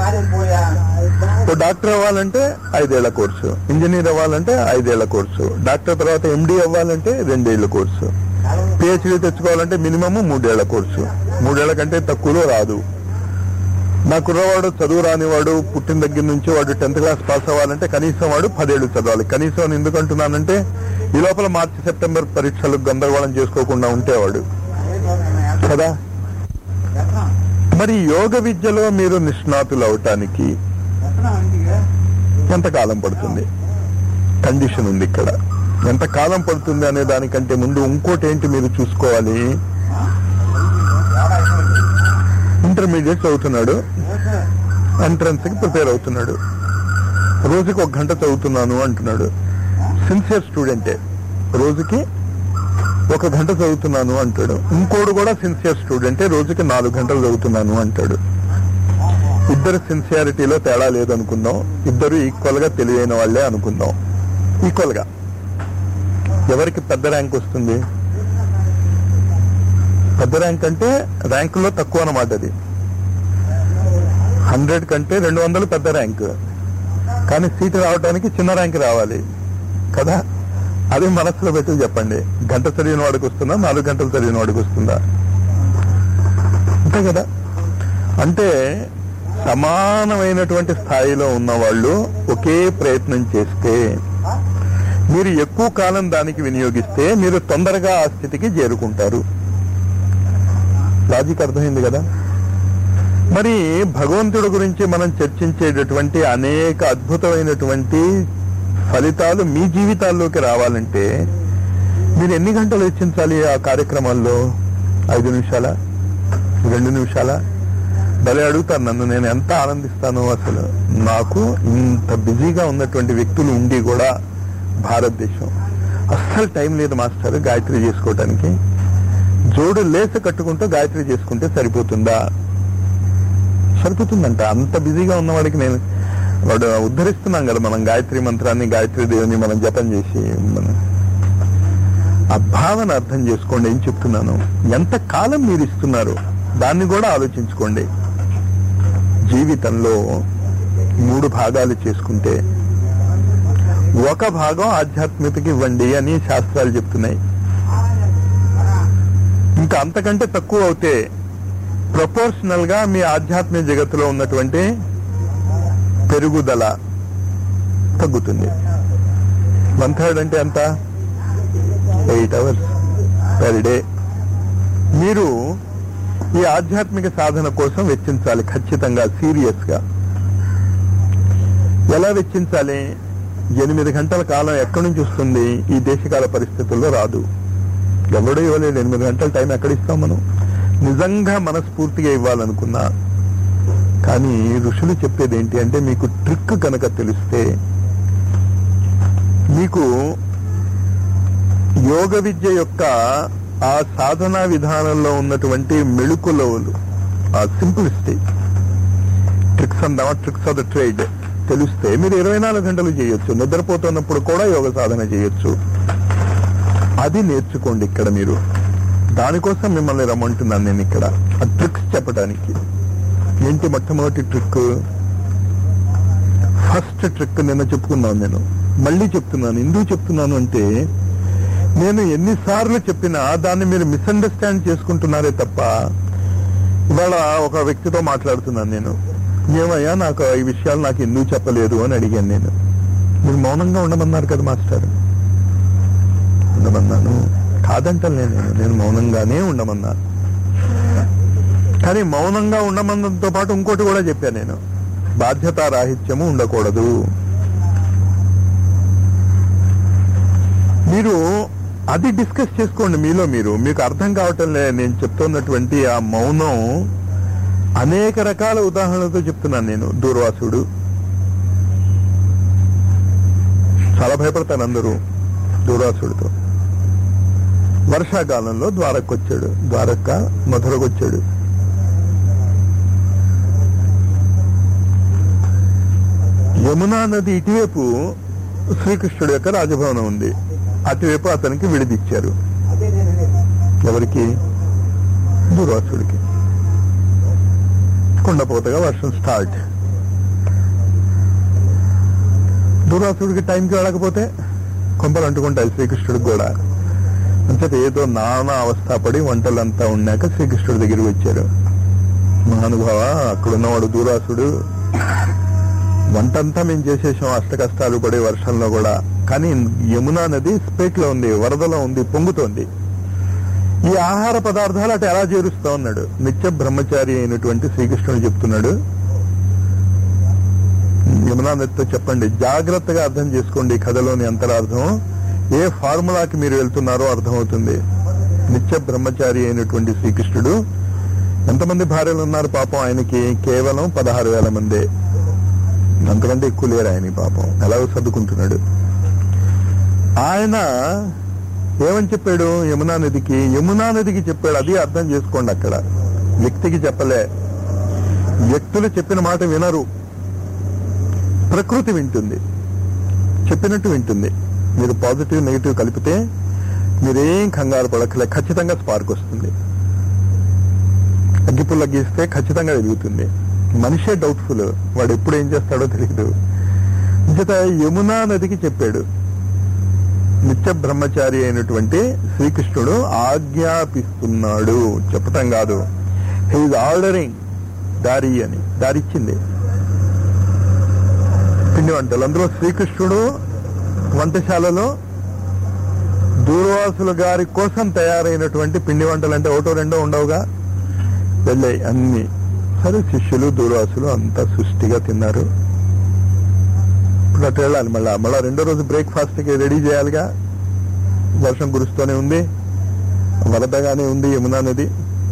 డాక్టర్ అవ్వాలంటే ఐదేళ్ల కోర్సు, ఇంజనీర్ అవ్వాలంటే ఐదేళ్ల కోర్సు, డాక్టర్ తర్వాత ఎండీ అవ్వాలంటే రెండేళ్ల కోర్సు, పిహెచ్డీ తెచ్చుకోవాలంటే మినిమం మూడేళ్ల కోర్సు. మూడేళ్ల కంటే తక్కువలో రాదు. నా కుర్రవాడు చదువు రానివాడు పుట్టిన దగ్గర నుంచి వాడు టెన్త్ క్లాస్ పాస్ అవ్వాలంటే కనీసం వాడు పదేళ్లు చదవాలి. కనీసం ఎందుకు అంటున్నానంటే ఈ లోపల మార్చి సెప్టెంబర్ పరీక్షలు గందరగోళం చేసుకోకుండా ఉంటేవాడు కదా. మరి యోగ విద్యలో మీరు నిష్ణాతులు అవటానికి ఎంతకాలం పడుతుంది? కండిషన్ ఉంది ఇక్కడ. ఎంతకాలం పడుతుంది అనే దానికంటే ముందు ఇంకోటి ఏంటి మీరు చూసుకోవాలి. ఇంటర్మీడియట్ చదువుతున్నాడు, ఎంట్రన్స్ కి ప్రిపేర్ అవుతున్నాడు, రోజుకి ఒక గంట చదువుతున్నాను అంటున్నాడు. సిన్సియర్ స్టూడెంటే, రోజుకి ఒక గంట చదువుతున్నాను అంటాడు. ఇంకోడు కూడా సిన్సియర్ స్టూడెంటే, రోజుకి నాలుగు గంటలు చదువుతున్నాను అంటాడు. ఇద్దరు సిన్సియారిటీలో తేడా లేదనుకుందాం. ఇద్దరు ఈక్వల్ గా తెలివైన వాళ్లే అనుకుందాం. ఈక్వల్ గా ఎవరికి పెద్ద ర్యాంక్ వస్తుంది? పెద్ద ర్యాంక్ అంటే ర్యాంకులో తక్కువ అన్నమాట. అది హండ్రెడ్ కంటే రెండు వందలు పెద్ద ర్యాంక్. కానీ సీటు రావడానికి చిన్న ర్యాంక్ రావాలి కదా. అది మనసులో పెట్టి చెప్పండి. గంట చదివిన వాడికి వస్తుందా, నాలుగు గంటలు చదివిన వాడికి వస్తుందా? అంతే కదా. అంటే సమానమైనటువంటి స్థాయిలో ఉన్న వాళ్ళు ఒకే ప్రయత్నం చేస్తే, మీరు ఎక్కువ కాలం దానికి వినియోగిస్తే మీరు తొందరగా ఆ స్థితికి చేరుకుంటారు. లాజిక్ అర్థమైంది కదా. మరి భగవంతుడి గురించి మనం చర్చించేటటువంటి అనేక అద్భుతమైనటువంటి ఫలితాలు మీ జీవితాల్లోకి రావాలంటే మీరు ఎన్ని గంటలు వెచ్చించాలి ఆ కార్యక్రమాల్లో? ఐదు నిమిషాల, రెండు నిమిషాల? భలే అడుగుతాను నన్ను. నేను ఎంత ఆనందిస్తానో అసలు. నాకు ఇంత బిజీగా ఉన్నటువంటి వ్యక్తులు ఉండి కూడా భారతదేశం అస్సలు టైం లేదు మాస్టర్ గాయత్రి చేసుకోవటానికి. జోడు లేస కట్టుకుంటూ గాయత్రి చేసుకుంటే సరిపోతుందా? సరిపోతుందంట. అంత బిజీగా ఉన్నవాడికి నేను వాడు ఉద్ధరిస్తున్నాం కదా మనం గాయత్రి మంత్రాన్ని, గాయత్రి దేవుని మనం జపం చేసి. మనం ఆ భావన అర్థం చేసుకోండి. ఏం చెప్తున్నాను, ఎంత కాలం మీరు ఇస్తున్నారు దాన్ని కూడా ఆలోచించుకోండి. జీవితంలో మూడు భాగాలు చేసుకుంటే ఒక భాగం ఆధ్యాత్మికతకి ఇవ్వండి అని శాస్త్రాలు చెప్తున్నాయి. ఇంకా అంతకంటే తక్కువ అవుతే ప్రపోర్షనల్ గా మీ ఆధ్యాత్మిక జగత్తులో ఉన్నటువంటి పెరుగుదల తగ్గుతుంది. వన్ థర్డ్ అంటే ఎంత? ఎయిట్ అవర్స్ పర్ డే మీరు ఈ ఆధ్యాత్మిక సాధన కోసం వెచ్చించాలి. ఖచ్చితంగా సీరియస్ గా. ఎలా వెచ్చించాలి? ఎనిమిది గంటల కాలం ఎక్కడి నుంచి వస్తుంది? ఈ దేశకాల పరిస్థితుల్లో రాదు. ఎవడో ఇవ్వలేదు. ఎనిమిది గంటల టైం ఎక్కడిస్తాం మనం? నిజంగా మనస్ఫూర్తిగా ఇవ్వాలనుకున్నా. కానీ ఋషులు చెప్పేది ఏంటి అంటే, మీకు ట్రిక్ కనుక తెలిస్తే, మీకు యోగ విద్య యొక్క ఆ సాధనా విధానంలో ఉన్నటువంటి మెళుకువలు, ఆ సింప్లిసిటీ, ట్రిక్స్ అందామా, ట్రిక్స్ ఆఫ్ ద ట్రేడ్ తెలిస్తే మీరు ఇరవై నాలుగు గంటలు చేయొచ్చు. నిద్రపోతున్నప్పుడు కూడా యోగ సాధన చేయొచ్చు. అది నేర్చుకోండి ఇక్కడ మీరు. దానికోసం మిమ్మల్ని రమ్మంటున్నాను నేను ఇక్కడ ఆ ట్రిక్స్ చెప్పడానికి. ఏంటి మొట్టమొదటి ట్రిక్? ఫస్ట్ ట్రిక్ నిన్న చెప్పుకున్నాను, నేను మళ్ళీ చెప్తున్నాను. ఎందుకు చెప్తున్నాను అంటే, నేను ఎన్నిసార్లు చెప్పినా దాన్ని మీరు మిస్అండర్స్టాండ్ చేసుకుంటున్నారే తప్ప. ఇవాళ ఒక వ్యక్తితో మాట్లాడుతున్నాను నేను. ఏమయ్యా నాకు ఈ విషయాలు నాకు ఎందుకు చెప్పలేదు అని అడిగాను నేను. మీరు మౌనంగా ఉండమన్నారు కదా మాస్టర్. ఉండమన్నాను కాదంటాను నేను. నేను మౌనంగానే ఉండమన్నా. కానీ మౌనంగా ఉండమన్నతో పాటు ఇంకోటి కూడా చెప్పాను నేను, బాధ్యతారాహిత్యము ఉండకూడదు. మీరు అది డిస్కస్ చేసుకోండి మీలో మీరు. మీకు అర్థం కావటం లే నేను చెప్తున్నటువంటి ఆ మౌనం. అనేక రకాల ఉదాహరణలతో చెప్తున్నాను నేను. దూర్వాసుడు చాలా భయపడతారు అందరూ దూర్వాసుడితో. వర్షాకాలంలో ద్వారక వచ్చాడు, ద్వారక మధురకు వచ్చాడు. యమునా నది ఇటువైపు శ్రీకృష్ణుడి యొక్క రాజభవనం ఉంది, అటువైపు అతనికి విడిదిచ్చారు. ఎవరికి? దూర్వాసుడికి. కుండపోతగా వర్షం స్టార్ట్. దూర్వాసుడికి టైంకి వెళ్ళకపోతే కొంపలు అంటుకుంటాయి శ్రీకృష్ణుడికి కూడా. అంతే ఏదో నానా అవస్థపడి వంటలంతా ఉన్నాక శ్రీకృష్ణుడి దగ్గరికి వచ్చారు. మహానుభావ, అక్కడున్నవాడు దూర్వాసుడు, వంటంతా మేము చేసేసాం అష్ట కష్టాలు పడే వర్షంలో కూడా, కానీ యమునా నది స్పేట్ లో ఉంది, వరదలో ఉంది, పొంగుతోంది. ఈ ఆహార పదార్థాలు అటు ఎలా చేరుస్తా ఉన్నాడు? నిత్య బ్రహ్మచారి అయినటువంటి శ్రీకృష్ణుడు చెప్తున్నాడు, యమునా నదితో చెప్పండి. జాగ్రత్తగా అర్థం చేసుకోండి కథలోని అంతరార్థం. ఏ ఫార్ములాకి మీరు వెళ్తున్నారో అర్థమవుతుంది. నిత్య బ్రహ్మచారి అయినటువంటి శ్రీకృష్ణుడు, ఎంతమంది భార్యలు ఉన్నారు పాపం ఆయనకి? కేవలం పదహారు వేల మందే, అంతకంటే ఎక్కువ లేరు ఆయన పాపం. ఎలాగో సర్దుకుంటున్నాడు. ఆయన ఏమని చెప్పాడు యమునా నదికి? యమునా నదికి చెప్పాడు. అది అర్థం చేసుకోండి. అక్కడ వ్యక్తికి చెప్పలే. వ్యక్తులు చెప్పిన మాట వినరు, ప్రకృతి వింటుంది, చెప్పినట్టు వింటుంది. మీరు పాజిటివ్ నెగిటివ్ కలిపితే మీరేం కంగారు పడకలే, ఖచ్చితంగా స్పార్క్ వస్తుంది. అగ్గిపుల్ల గీస్తే ఖచ్చితంగా వెలుగుతుంది. మనిషే డౌట్ఫుల్, వాడు ఎప్పుడు ఏం చేస్తాడో తెలియదు. ఇంచేత యమునా నదికి చెప్పాడు. నిత్య బ్రహ్మచారి అయినటువంటి శ్రీకృష్ణుడు ఆజ్ఞాపిస్తున్నాడు, చెప్పటం కాదు. హీఈస్ ఆర్డరింగ్ దారి అని. దారిచ్చింది పిండి వంటలు. అందులో శ్రీకృష్ణుడు వంటశాలలో దూర్వాసుల గారి కోసం తయారైనటువంటి పిండి వంటలు అంటే ఒకటో రెండో ఉండవుగా, వెళ్ళాయి అన్ని. సరే, శిష్యులు దూర్వాసులు అంతా సృష్టిగా తిన్నారు. ఇప్పుడు అటు వెళ్ళాలి మళ్ళా. మళ్ళా రెండో రోజు బ్రేక్ఫాస్ట్ కి రెడీ చేయాలిగా. వర్షం కురుస్తూనే ఉంది, వరదగానే ఉంది యమునా నది.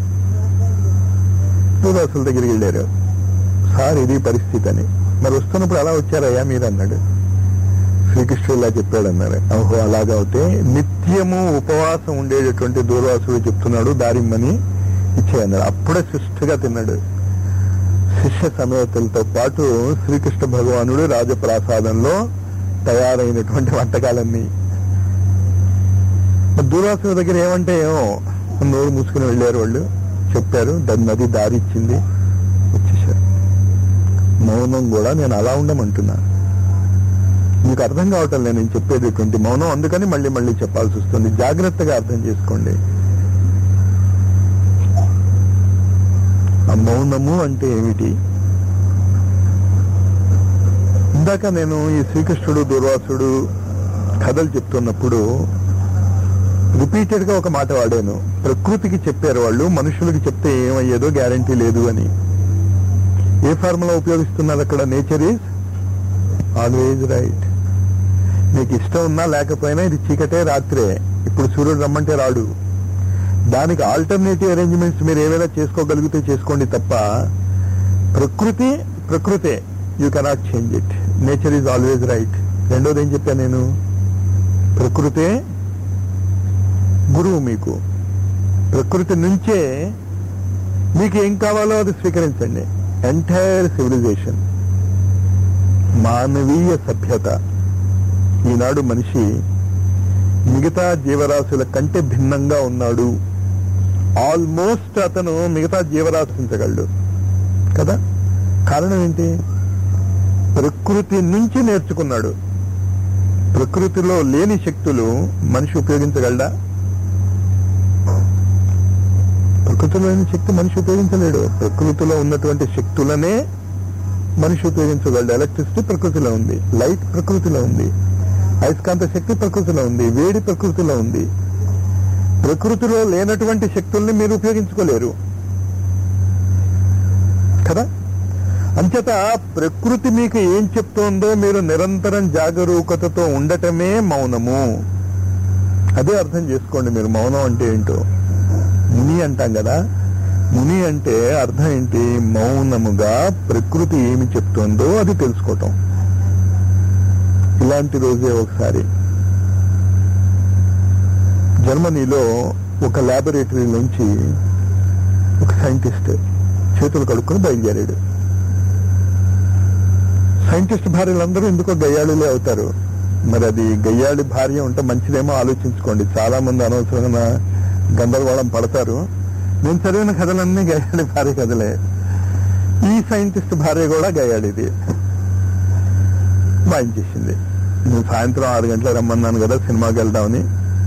దూర్వాసుల దగ్గరికి వెళ్ళారు. సార్ ఇది పరిస్థితి అని. మరి వస్తున్నప్పుడు అలా వచ్చారయ్యా మీరు అన్నాడు. శ్రీకృష్ణుడు ఇలా చెప్పాడు అన్నారు. ఓహో అలాగా అవుతే నిత్యము ఉపవాసం ఉండేటటువంటి దూర్వాసుడు చెప్తున్నాడు దారిమ్మని ఇచ్చేయన్నాడు. అప్పుడే సృష్టిగా తిన్నాడు. శిష్య సమేతలతో పాటు శ్రీకృష్ణ భగవానుడు రాజప్రాసాదంలో తయారైనటువంటి వంటకాలన్నీ. దూర్వాసుల దగ్గర ఏమంటే ఏమో నోరు మూసుకుని వెళ్ళారు వాళ్ళు. చెప్పారు, దాని నది దారి ఇచ్చింది, వచ్చేసారు. మౌనం కూడా నేను అలా ఉండమంటున్నా. మీకు అర్థం కావటం లేదు నేను చెప్పేటటువంటి మౌనం. అందుకని మళ్ళీ మళ్ళీ చెప్పాల్సి వస్తుంది. జాగ్రత్తగా అర్థం చేసుకోండి. ఆ మౌనము అంటే ఏమిటి? ఇందాక నేను ఈ శ్రీకృష్ణుడు దూర్వాసుడు కథలు చెప్తున్నప్పుడు రిపీటెడ్ గా ఒక మాట వాడాను. ప్రకృతికి చెప్పారు వాళ్ళు, మనుషులకి చెప్తే ఏమయ్యేదో గ్యారంటీ లేదు అని. ఏ ఫార్ములా ఉపయోగిస్తున్నారు అక్కడ? Nature is always right. మీకు ఇష్టం ఉన్నా లేకపోయినా ఇది చీకటే రాత్రే. ఇప్పుడు సూర్యుడు రమ్మంటే రాడు. దానికి ఆల్టర్నేటివ్ అరేంజ్మెంట్స్ మీరు ఏమైనా చేసుకోగలిగితే చేసుకోండి తప్ప ప్రకృతి ప్రకృతే. You cannot change it. Nature is always right. రెండోది ఏం చెప్పాను నేను? ప్రకృతే గురువు మీకు. ప్రకృతి నుంచే మీకు ఏం కావాలో అది స్వీకరించండి. ఎంటైర్ సివిలైజేషన్, మానవీయ సభ్యత. ఈనాడు మనిషి మిగతా జీవరాశుల కంటే భిన్నంగా ఉన్నాడు. ఆల్మోస్ట్ అతను మిగతా జీవరాశించగలడు కదా. కారణం ఏంటి? ప్రకృతి నుంచి నేర్చుకున్నాడు. ప్రకృతిలో లేని శక్తులు మనిషి ఉపయోగించగలడా? ప్రకృతిలో లేని శక్తి మనిషి ఉపయోగించలేడు. ప్రకృతిలో ఉన్నటువంటి శక్తులనే మనిషి ఉపయోగించగలడు. ఎలక్ట్రిసిటీ ప్రకృతిలో ఉంది, లైట్ ప్రకృతిలో ఉంది, అయస్కాంత శక్తి ప్రకృతిలో ఉంది, వేడి ప్రకృతిలో ఉంది. ప్రకృతిలో లేనటువంటి శక్తుల్ని మీరు ఉపయోగించుకోలేరు కదా. అంచేత ప్రకృతి మీకు ఏం చెప్తోందో మీరు నిరంతరం జాగరూకతతో ఉండటమే మౌనము. అదే అర్థం చేసుకోండి మీరు మౌనం అంటే ఏంటో. ముని అంటాం కదా, ముని అంటే అర్థం ఏంటి? మౌనముగా ప్రకృతి ఏమి చెప్తుందో అది తెలుసుకోవటం. ఇలాంటి రోజే ఒకసారి జర్మనీలో ఒక ల్యాబొరేటరీ నుంచి ఒక సైంటిస్ట్ చేతులు కడుక్కొని బయలుదేరాడు. సైంటిస్ట్ భార్యలందరూ ఎందుకో గయ్యాళులే అవుతారు. మరి అది గయ్యాళి భార్య ఉంటే మంచిదేమో ఆలోచించుకోండి. చాలా మంది అనవసరంగా గందరగోళం పడతారు. నేను చదివిన కథలన్నీ గయ్యాళి భార్య కథలే. ఈ సైంటిస్ట్ భార్య కూడా గయ్యాళిది. వాయించేసింది. నువ్వు సాయంత్రం ఆరు గంటలకు రమ్మన్నాను కదా సినిమాకి వెళ్దామని,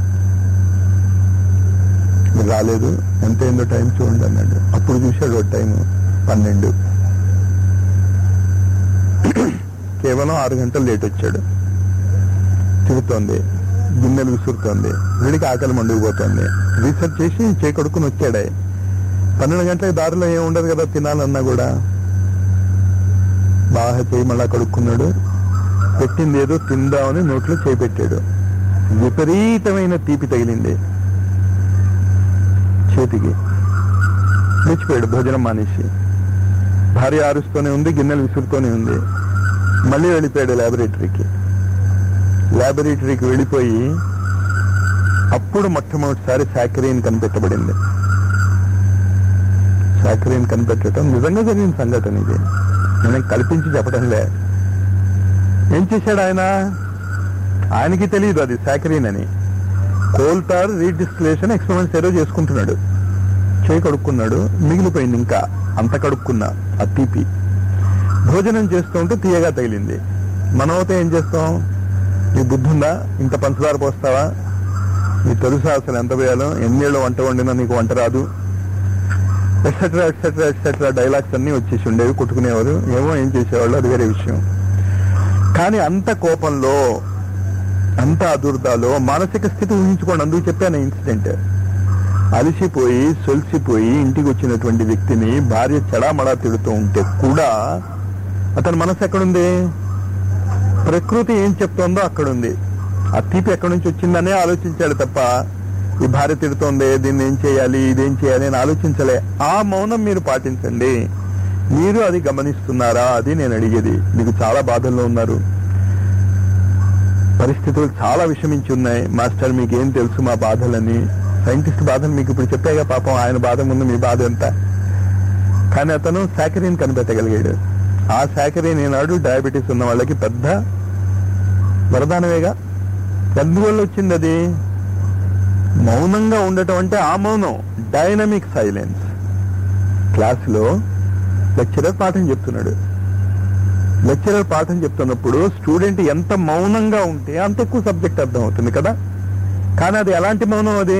రాలేదు. ఎంత అయిందో టైం చూడండి అన్నాడు. అప్పుడు చూశాడు టైం పన్నెండు. కేవలం ఆరు గంటలు లేట్ వచ్చాడు. తిరుగుతోంది, గిన్నెలు విసురుతోంది, వీడికి ఆకలి మండుకుపోతుంది. రీసెర్చ్ చేసి చేకొడుకుని వచ్చాడే. పన్నెండు గంటలకు దారిలో ఏమి ఉండదు కదా తినాలన్నా కూడా. బాగా చేయి మళ్ళా కడుక్కున్నాడు. పెట్టింది ఏదో తిందామని నోట్లో చేయి పెట్టాడు. విపరీతమైన తీపి తగిలింది చేతికి. లేచిపోయాడు భోజనం మానేసి. భార్య ఆరుస్తూనే ఉంది, గిన్నెలు విసురుతూనే ఉంది. మళ్ళీ వెళ్ళిపోయాడు ల్యాబొరేటరీకి. ల్యాబొరేటరీకి వెళ్ళిపోయి అప్పుడు మొట్టమొదటిసారి సాకరీన్ కనిపెట్టబడింది. సాకరీన్ కనిపెట్టడం నిజంగా జరిగిన సంఘటన ఇది. నేను కల్పించి చెప్పడంలే. ఏం చేశాడు ఆయన? ఆయనకి తెలియదు అది సాకరీన్ అని. కోల్తార్ రీడిస్టిలేషన్ ఎక్స్పెరిమెంట్స్ ఏదో చేసుకుంటున్నాడు. చేయి కడుక్కున్నాడు, మిగిలిపోయింది ఇంకా అంత కడుక్కున్నా ఆ తీపి. భోజనం చేస్తూ ఉంటే తీయగా తగిలింది. మనమైతే ఏం చేస్తాం? నీ బుద్ధి ఉందా? ఇంత పంచదార పోస్తావా? నీ తెలుసా అసలు ఎంత వేయాలో? ఎన్నేళ్ళు వంట వండినా నీకు వంట రాదు, ఎట్సెట్రా ఎట్సెట్రా ఎట్సెట్రా డైలాగ్స్ అన్ని వచ్చేసి ఉండేవి. కొట్టుకునేవారు, ఏమో ఏం చేసేవాళ్ళు, అది వేరే విషయం. కానీ అంత కోపంలో, అంత అదుర్దాలో మానసిక స్థితి ఊహించుకోండి. అందుకు చెప్పాను ఇన్సిడెంట్. అలసిపోయి సొలిసిపోయి ఇంటికి వచ్చినటువంటి వ్యక్తిని భార్య చెడామడా తిడుతూ ఉంటే కూడా అతని మనసు ఎక్కడుంది? ప్రకృతి ఏం చెప్తోందో అక్కడుంది. ఆ తీపి ఎక్కడి నుంచి వచ్చిందనే ఆలోచించాడు తప్ప ఈ భార్య తిడుతోంది, దీన్ని ఏం చేయాలి, ఇదేం చేయాలి అని ఆలోచించలే. ఆ మౌనం మీరు పాటించండి. మీరు అది గమనిస్తున్నారా? అది నేను అడిగేది. మీకు చాలా బాధల్లో ఉన్నారు, పరిస్థితులు చాలా విషమించి ఉన్నాయి. మాస్టర్ మీకేం తెలుసు మా బాధలని? సైంటిస్ట్ బాధలు మీకు ఇప్పుడు చెప్పాగా. పాపం ఆయన బాధ ముందు మీ బాధ ఎంత. కానీ అతను సాకరీన్ కనిపెట్టగలిగాడు. ఆ సాకరీన్ ఈనాడు డయాబెటీస్ ఉన్న వాళ్ళకి పెద్ద వరదానమేగా. ఎందువల్ల వచ్చింది అది? మౌనంగా ఉండటం అంటే ఆ మౌనం డైనమిక్ సైలెన్స్. క్లాసులో లెక్చరర్ పాఠం చెప్తున్నాడు. లెక్చరర్ పాఠం చెప్తున్నప్పుడు స్టూడెంట్ ఎంత మౌనంగా ఉంటే అంత ఎక్కువ సబ్జెక్ట్ అర్థం అవుతుంది కదా. కానీ అది ఎలాంటి మౌనం? అది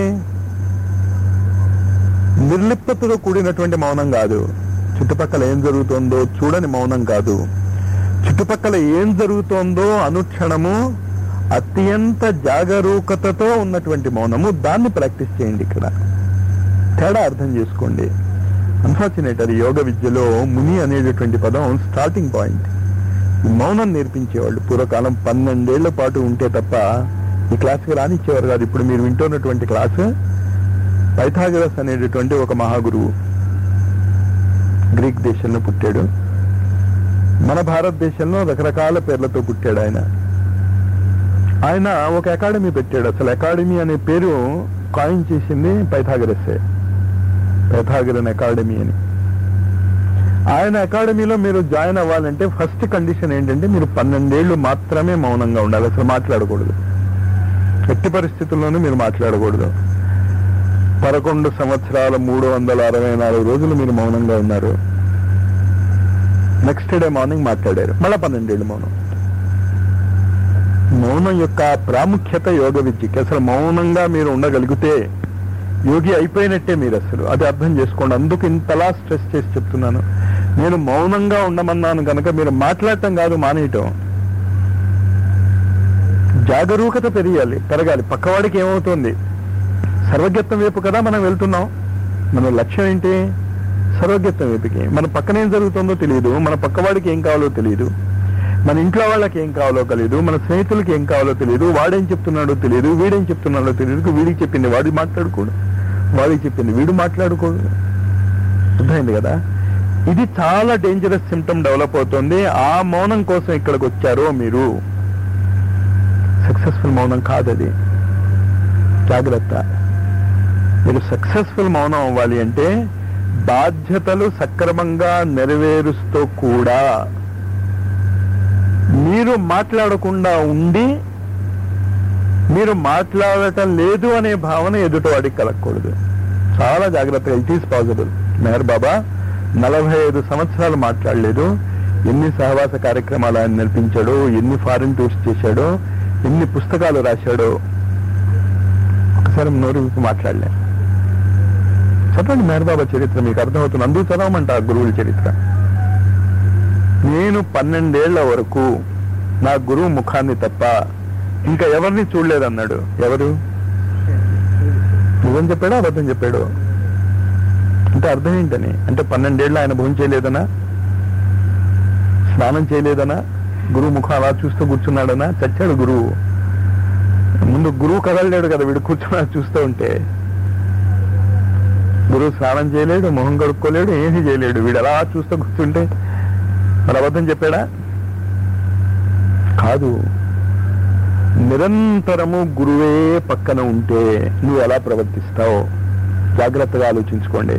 నిర్లిప్తతో కూడినటువంటి మౌనం కాదు. చుట్టుపక్కల ఏం జరుగుతోందో చూడని మౌనం కాదు. చుట్టుపక్కల ఏం జరుగుతోందో అనుక్షణము అత్యంత జాగరూకతతో ఉన్నటువంటి మౌనము. దాన్ని ప్రాక్టీస్ చేయండి. ఇక్కడ తేడా అర్థం చేసుకోండి. అన్ఫార్చునేట్ అది యోగ విద్యలో ముని అనేటటువంటి పదం స్టార్టింగ్ పాయింట్. మౌనం నేర్పించేవాళ్ళు పూర్వకాలం పన్నెండేళ్ల పాటు ఉంటే తప్ప ఈ క్లాస్కి రానిచ్చేవారు కాదు. ఇప్పుడు మీరు వింటున్నటువంటి క్లాసు పైథాగరస్ అనేటటువంటి ఒక మహాగురువు గ్రీక్ దేశంలో పుట్టాడు. మన భారతదేశంలో రకరకాల పేర్లతో పుట్టాడు ఆయన. ఆయన ఒక అకాడమీ పెట్టాడు. అసలు అకాడమీ అనే పేరు కాయిన్ చేసింది పైథాగరసే, పైథాగరన్ అకాడమీ అని. ఆయన అకాడమీలో మీరు జాయిన్ అవ్వాలంటే ఫస్ట్ కండిషన్ ఏంటంటే మీరు పన్నెండేళ్లు మాత్రమే మౌనంగా ఉండాలి. అసలు మాట్లాడకూడదు. ఎట్టి పరిస్థితుల్లోనూ మీరు మాట్లాడకూడదు. పదకొండు సంవత్సరాల మూడు వందల అరవై నాలుగు రోజులు మీరు మౌనంగా ఉన్నారు. నెక్స్ట్ డే మార్నింగ్ మాట్లాడారు. మళ్ళా పన్నెండేళ్లు మౌనం. మౌనం యొక్క ప్రాముఖ్యత యోగ విద్యకి. అసలు మౌనంగా మీరు ఉండగలిగితే యోగి అయిపోయినట్టే మీరు. అసలు అది అర్థం చేసుకోండి. అందుకు ఇంతలా స్ట్రెస్ చేసి చెప్తున్నాను. నేను మౌనంగా ఉండమన్నాను కనుక మీరు మాట్లాడటం కాదు, మానేయటం. జాగరూకత పెరగాలి పెరగాలి పక్కవాడికి ఏమవుతుంది? సర్వజ్ఞత్వం వైపు కదా మనం వెళ్తున్నాం. మన లక్ష్యం ఏంటి? సర్వజ్ఞత్వం వైపుకి. మన పక్కన ఏం జరుగుతుందో తెలియదు, మన పక్కవాడికి ఏం కావాలో తెలియదు. మన ఇంట్లో వాళ్ళకి ఏం కావాలో తెలియదు, మన స్నేహితులకి ఏం కావాలో తెలియదు, వాడేం చెప్తున్నాడో తెలియదు, వీడేం చెప్తున్నాడో తెలియదు. వీడికి చెప్పింది వాడు మాట్లాడుకోడు, వాడికి చెప్పింది వీడు మాట్లాడుకోడు. అర్థమైంది కదా? ఇది చాలా డేంజరస్ సిమ్టమ్ డెవలప్ అవుతుంది. ఆ మౌనం కోసం ఇక్కడికి వచ్చారో మీరు, సక్సెస్ఫుల్ మౌనం కాదది. జాగ్రత్త. మీరు సక్సెస్ఫుల్ మౌనం అవ్వాలి అంటే బాధ్యతలు సక్రమంగా నెరవేరుస్తూ కూడా మీరు మాట్లాడకుండా ఉండి, మీరు మాట్లాడటం లేదు అనే భావన ఎదుటివాడికి కలగకూడదు. చాలా జాగ్రత్తగా. It is possible. Meher Baba నలభై ఐదు సంవత్సరాలు మాట్లాడలేదు. ఎన్ని సహవాస కార్యక్రమాలు ఆయన నడిపించాడో, ఎన్ని ఫారిన్ టూర్స్ చేశాడో, ఎన్ని పుస్తకాలు రాశాడో, ఒకసారి నోరు విప్పి మాట్లాడలే. చదవండి మెహర్ బాబా చరిత్ర, మీకు అర్థమవుతుంది. అందుకు చదవమంట ఆ గురువుల చరిత్ర. నేను పన్నెండేళ్ల వరకు నా గురువు ముఖాన్ని తప్ప ఇంకా ఎవరిని చూడలేదన్నాడు. ఎవరు? నిజం చెప్పాడో అబద్ధం చెప్పాడు? అంటే అర్థం ఏంటని? అంటే పన్నెండేళ్ళు ఆయన భోజనం చేయలేదనా, స్నానం చేయలేదనా, గురువు ముఖం అలా చూస్తూ కూర్చున్నాడనా? చచ్చాడు గురువు. ముందు గురువు కదలలేడు కదా, వీడు కూర్చున్నాడు చూస్తూ ఉంటే. గురువు స్నానం చేయలేడు, మొహం కడుక్కోలేడు, ఏమీ చేయలేడు. వీడు అలా చూస్తూ కూర్చుంటే మరి అబద్ధం చెప్పాడా? కాదు. నిరంతరము గురువే పక్కన ఉంటే నువ్వు ఎలా ప్రవర్తిస్తావు జాగ్రత్తగా ఆలోచించుకోండి.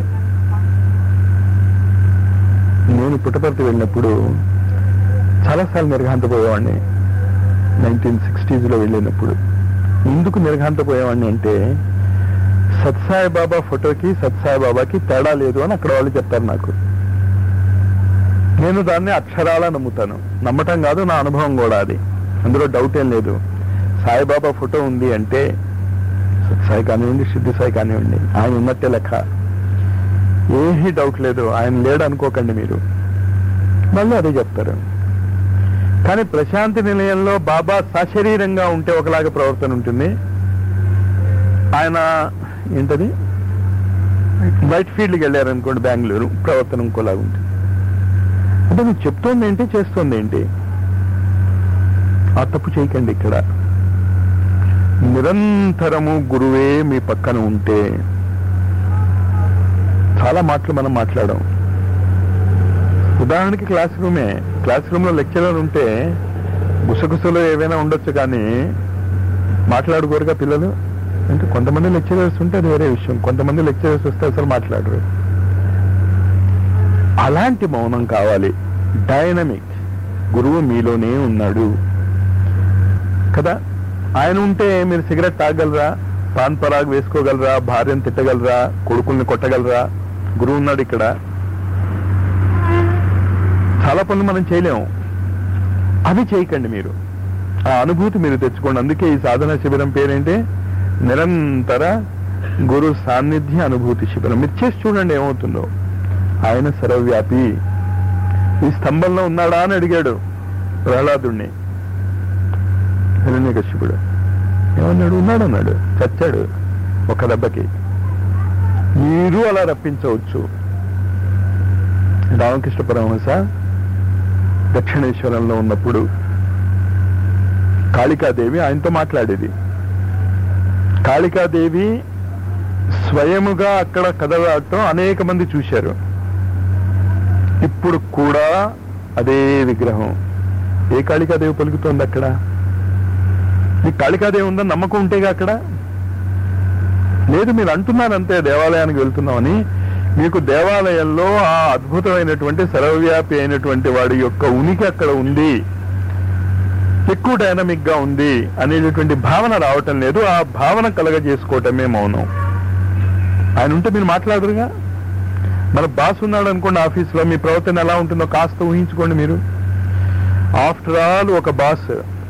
నేను పుట్టపర్తి వెళ్ళినప్పుడు చాలాసార్లు నిర్ఘాంతపోయేవాడిని. నైన్టీన్ సిక్స్టీస్లో వెళ్ళినప్పుడు ఎందుకు నిర్ఘాంతపోయేవాడిని అంటే, సత్సాయి బాబా ఫోటోకి సత్సాయి బాబాకి తేడా లేదు అని అక్కడ వాళ్ళు చెప్తారు నాకు. నేను దాన్ని అక్షరాలా నమ్ముతాను. నమ్మటం కాదు, నా అనుభవం కూడా అది. అందులో డౌట్ ఏం లేదు. సాయిబాబా ఫోటో ఉంది అంటే సత్సాయి కానివ్వండి, సిద్ధి సాయి కానివ్వండి, ఆయన ఉన్నట్టే లెక్క. ఏమీ డౌట్ లేదు. ఆయన లేడు అనుకోకండి మీరు. మళ్ళీ అదే చెప్తారు. కానీ ప్రశాంతి నిలయంలో బాబా సశరీరంగా ఉంటే ఒకలాగా ప్రవర్తన ఉంటుంది. ఆయన ఏంటది వైట్ ఫీల్డ్కి వెళ్ళారనుకోండి బెంగళూరు, ప్రవర్తన ఇంకోలాగా ఉంటుంది. అంటే మీరు చెప్తోంది ఏంటి, చేస్తోంది ఏంటి? ఆ తప్పు చేయకండి. ఇక్కడ నిరంతరము గురువే మీ పక్కన ఉంటే చాలా మాటలు మనం మాట్లాడాం. ఉదాహరణకి క్లాస్ రూమే. క్లాస్ రూమ్ లో లెక్చరర్ ఉంటే గుసగుసలు ఏవైనా ఉండొచ్చు, కానీ మాట్లాడుకోరుగా పిల్లలు. అంటే కొంతమంది లెక్చరర్స్ ఉంటే అది వేరే విషయం, కొంతమంది లెక్చరర్స్ వస్తే అసలు మాట్లాడరు. అలాంటి మౌనం కావాలి. డైనమిక్. గురువు మీలోనే ఉన్నాడు కదా. ఆయన ఉంటే మీరు సిగరెట్ తాగలరా, పాన్ పరాగ్ వేసుకోగలరా, భార్యను తిట్టగలరా, కొడుకుల్ని కొట్టగలరా? గురువు ఉన్నాడు ఇక్కడ. చాలా పనులు మనం చేయలేము. అవి చేయకండి మీరు. ఆ అనుభూతి మీరు తెచ్చుకోండి. అందుకే ఈ సాధన శిబిరం పేరేంటి? నిరంతర గురు సాన్నిధ్య అనుభూతి శిబిరం. మీరు చేసి చూడండి ఏమవుతుందో. ఆయన సర్వవ్యాపి. ఈ స్తంభంలో ఉన్నాడా అని అడిగాడు ప్రహ్లాదుణ్ణి హిరణ్యకశిపుడు. ఏమన్నాడు? ఉన్నాడన్నాడు. చచ్చాడు ఒక దెబ్బకి. మీరు అలా రప్పించవచ్చు. రామకృష్ణ పరమహంస దక్షిణేశ్వరంలో ఉన్నప్పుడు కాళికాదేవి ఆయనతో మాట్లాడేది. కాళికాదేవి స్వయముగా అక్కడ కదలాడటం అనేక మంది చూశారు. ఇప్పుడు కూడా అదే విగ్రహం. ఏ కాళికాదేవి పలుకుతోంది అక్కడ? మీకు కాళికాదేవి ఉందని నమ్మకం ఉంటేగా అక్కడ. లేదు, మీరు అంటున్నారంతే దేవాలయానికి వెళ్తున్నామని. మీకు దేవాలయంలో ఆ అద్భుతమైనటువంటి సర్వవ్యాపి అయినటువంటి వాడి యొక్క ఉనికి అక్కడ ఉంది, ఎక్కువ డైనమిక్ గా ఉంది అనేటటువంటి భావన రావటం లేదు. ఆ భావన కలగజేసుకోవటమే మౌనం. ఆయన ఉంటే మీరు మాట్లాడరుగా. మన బాస్ ఉన్నాడు అనుకోండి ఆఫీస్లో, మీ ప్రవర్తన ఎలా ఉంటుందో కాస్త ఊహించుకోండి మీరు. ఆఫ్టర్ ఆల్ ఒక బాస్.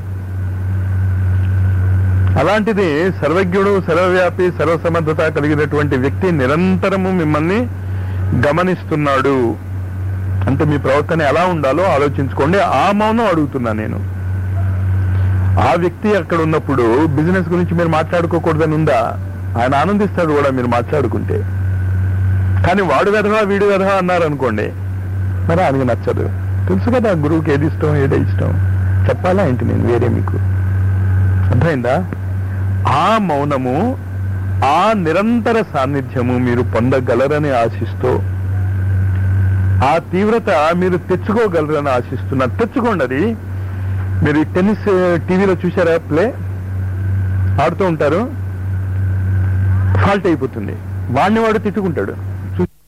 అలాంటిది సర్వజ్ఞుడు, సర్వవ్యాపి, సర్వసమర్థత కలిగినటువంటి వ్యక్తి నిరంతరము మిమ్మల్ని గమనిస్తున్నాడు అంటే మీ ప్రవర్తన ఎలా ఉండాలో ఆలోచించుకోండి. ఆ మౌనం అడుగుతున్నా నేను. ఆ వ్యక్తి అక్కడ ఉన్నప్పుడు బిజినెస్ గురించి మీరు మాట్లాడుకోకూడదని ఉందా? ఆయన ఆనందిస్తాడు కూడా మీరు మాట్లాడుకుంటే. కానీ వాడు వెధవా వీడు వెధవా అన్నారు అనుకోండి, మరి ఆయనకి నచ్చదు. తెలుసు కదా గురువుకి ఏది ఇష్టం ఏదో ఇష్టం. చెప్పాలా ఏంటి నేను వేరే? మీకు అర్థమైందా? ఆ మౌనము, ఆ నిరంతర సాన్నిధ్యము మీరు పొందగలరని ఆశిస్తూ, ఆ తీవ్రత మీరు తెచ్చుకోగలరని ఆశిస్తున్నారు. తెచ్చుకోండి. అది మీరు టెన్నిస్ టీవీలో చూసారా? ప్లే ఆడుతూ ఉంటారు, ఫాల్ట్ అయిపోతుంది, వాడిని వాడు తిట్టుకుంటాడు.